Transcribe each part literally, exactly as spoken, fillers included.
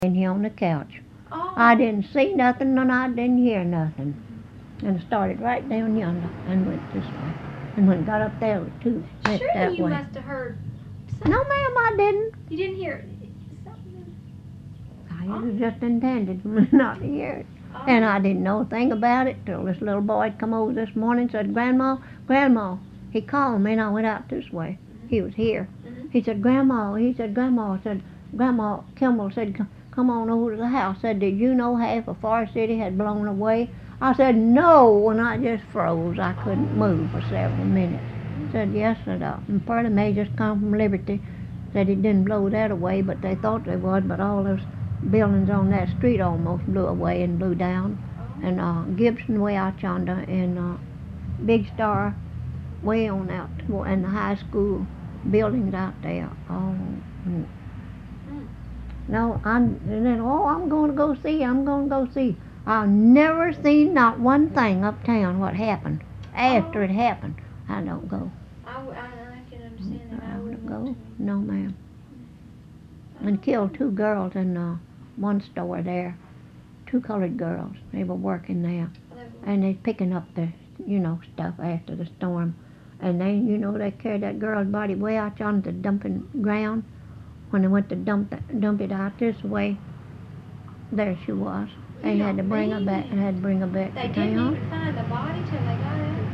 in here on the couch. Oh. I didn't see nothing and I didn't hear nothing. And it started right down yonder and went this way. And when it got up there, it too went Surely that you way. must have heard something. No, ma'am, I didn't. You didn't hear something? I Oh. was just intended for me not to hear it. Oh. And I didn't know a thing about it till this little boy had come over this morning and said, Grandma, Grandma. He called me and I went out this way. Mm-hmm. He was here. Mm-hmm. He said, Grandma, he said, Grandma, said, Grandma, Kimball said, "Come- come on over to the house. Said, did you know half of Forest City had blown away? I said, no, and I just froze. I couldn't move for several minutes. Said, yes, said, uh, and part of me just come from Liberty. Said it didn't blow that away, but they thought they would, but all those buildings on that street almost blew away and blew down. Oh. And uh, Gibson way out yonder, and uh, Big Star way on out, and the high school buildings out there. Oh, mm. Mm. No, I'm, and then, oh, I'm going to go see, I'm going to go see. I've never seen not one thing uptown what happened. After Oh. it happened, I don't go. I, w- I, I can understand that. I I wouldn't don't want go. to. No, ma'am. And killed two girls in uh, one store there. Two colored girls. They were working there. And they picking up the, you know, stuff after the storm. And they, you know, they carried that girl's body way out yonder the dumping ground. When they went to dump, the, dump it out this way, there she was. They You had to don't bring her mean back. it. They had to bring her back They to didn't town. even find the body till they got out of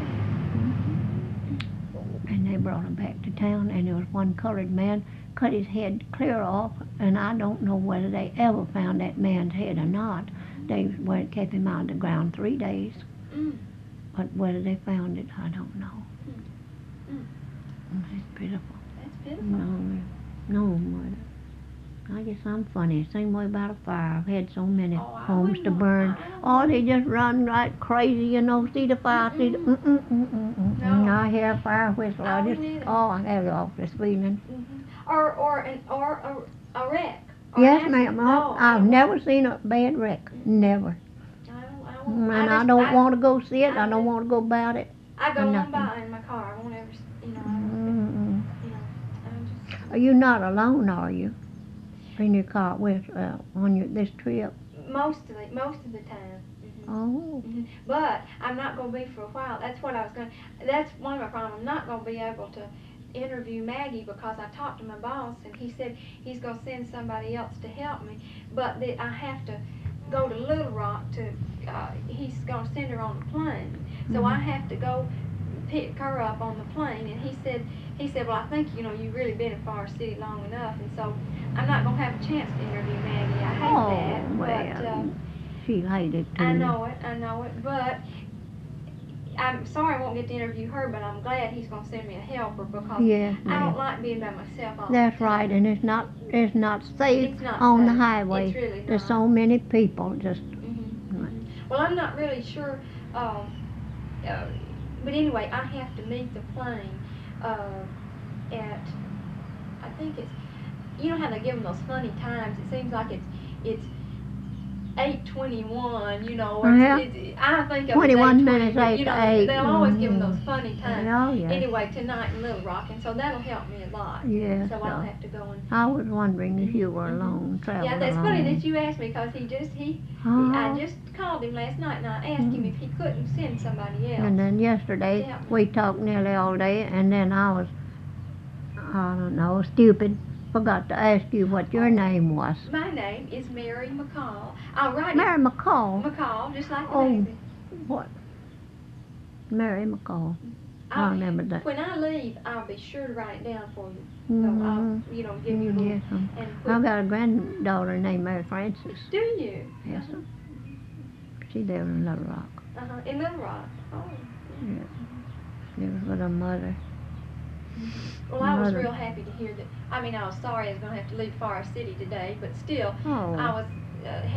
And they brought her back to town, and there was one colored man cut his head clear off, and I don't know whether they ever found that man's head or not. They well, kept him out of the ground three days, there. Mm. but whether they found it, I don't know. Mm. It's pitiful. That's pitiful. No, no, mother. I guess I'm funny. Same way about a fire. I've had so many Oh, I homes wouldn't to want- burn. I don't Oh, they just run like crazy, you know. See the fire, see the. Mm mm mm mm mm. No. I hear a fire whistle. I I just. wouldn't either. Oh, I have the awfulest feeling. Mm-hmm. Or or an or a, a wreck. Or Yes, an ma'am. accident. No, I I've don't- never seen a bad wreck. Never. I don't. I And won't. I just- don't want to go see it. I I don't do. want to go about it. I go or on nothing. by in my car. I won't ever. s- You know. I don't, Mm-mm. you know. I'm just. Are you not alone, are you? In your car with uh, on your this trip? Most of the most of the time. Mm-hmm. Oh. Mm-hmm. But I'm not going to be for a while. That's what I was going. That's one of my problems. I'm not going to be able to interview Maggie because I talked to my boss and he said he's going to send somebody else to help me. But that I have to go to Little Rock to. Uh, he's going to send her on the plane, so I have to go pick her up on the plane. And he said he said, well, I think you know you've really been in Forest City long enough, and so I'm not going to have a chance to interview Maggie. I hate Oh, that, well, but. Uh, she hated too. I know it, I know it, but I'm sorry I won't get to interview her, but I'm glad he's going to send me a helper because Yes, I ma'am. don't like being by myself all That's the time. right, and it's not it's not safe It's not on the safe. highway. It's really There's not. so many people just. Mhm. Well, I'm not really sure, um, uh, but anyway, I have to meet the plane uh, at, I think it's, you know how they give them those funny times? It seems like it's it's eight twenty-one, you know, or Yeah. it's, it's, I think of it as twenty-one eight minutes twenty, eight you to know, eight. they'll always give them Mhm. those funny times. Oh, yes. Anyway, tonight in Little Rock, and so that'll help me a lot. Yes, So so. I'll have to go and. I was wondering if you were Mhm. alone, traveling Yeah, that's alone. funny that you asked me because he just he, Oh. he I just called him last night and I asked him Mhm. if he couldn't send somebody else. And then yesterday Yeah. we talked nearly all day, and then I was, I don't know, stupid. Forgot to ask you what your Oh. name was. My name is Mary McCall. I'll write Mary it McCall. McCall, just like the Oh. baby. What? Mary McCall. I I'll- remember that. When I leave, I'll be sure to write it down for you. So Mhm. I'll, you know, give you a little. Yes, um, And I've put, got a granddaughter named Mary Frances. do you? Yes, sir. She lives in Little Rock. Uh huh. In Little Rock. Oh. Yes. Lives with her mother. Well, I was Mother. real happy to hear that. I mean, I was sorry I was going to have to leave Forest City today, but still, Oh. I was uh,